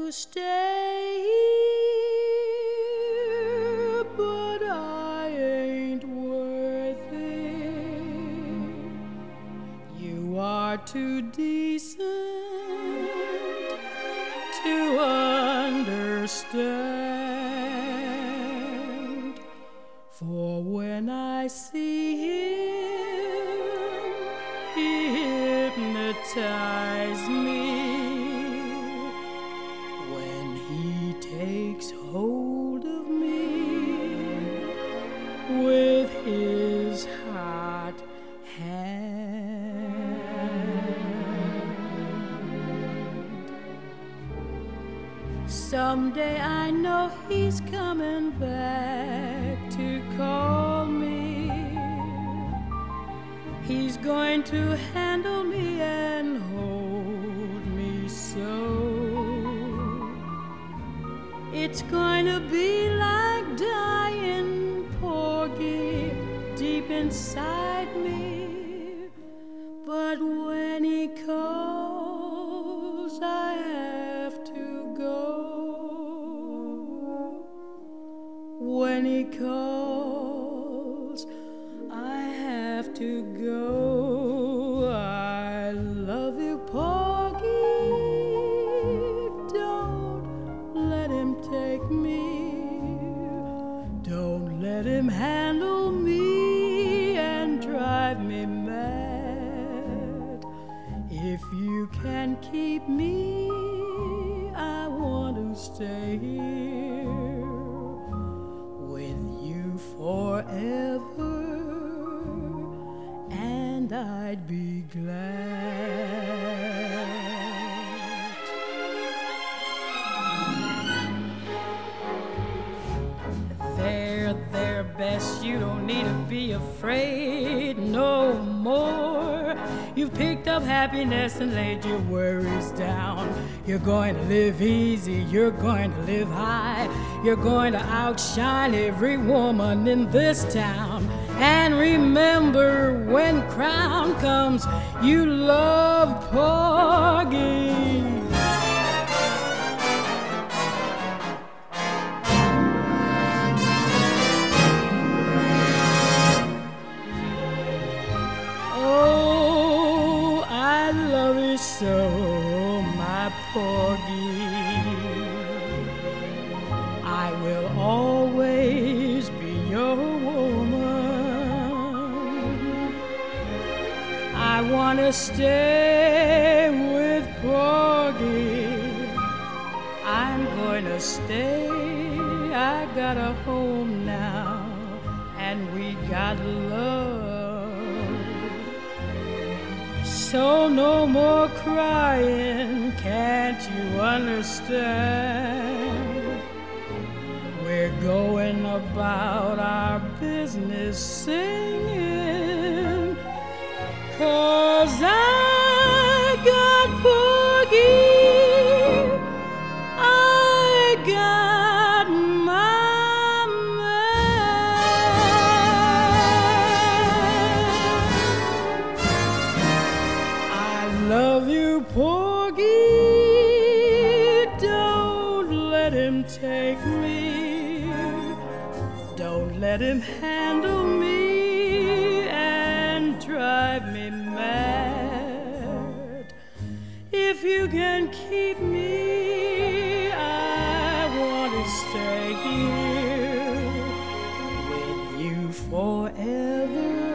to stay here, but I ain't worth it. You are too decent to understand. For when I see him, he hypnotizes me. When he takes hold of me with his hot hand. Someday I know he's coming back to call me. He's going to handle me and hold me so. It's going to be like dying, Porgy, deep inside me. But when he calls, I have to go. When he calls, I have to go. I love you, Porgy. Don't let him take me. Don't let him handle me and drive me mad. If you can keep me, I want to stay here with you forever, and I'd be glad. There, Bess, you don't need to be afraid no more. You've picked up happiness and laid your worries down. You're going to live easy, you're going to live high. You're going to outshine every woman in this town. And remember, when crown comes, you love Porgy. Oh, I love you so, my Porgy. I will always be your woman. I want to stay with Porgy. I'm going to stay. I got a home now, and we got love. So no more crying, can't you understand? We're going about our business singing, 'cause I got Porgy, I got my man. I love you, Porgy, don't let him take me. Don't let him handle me and drive me mad. If you can keep me, I want to stay here with you forever.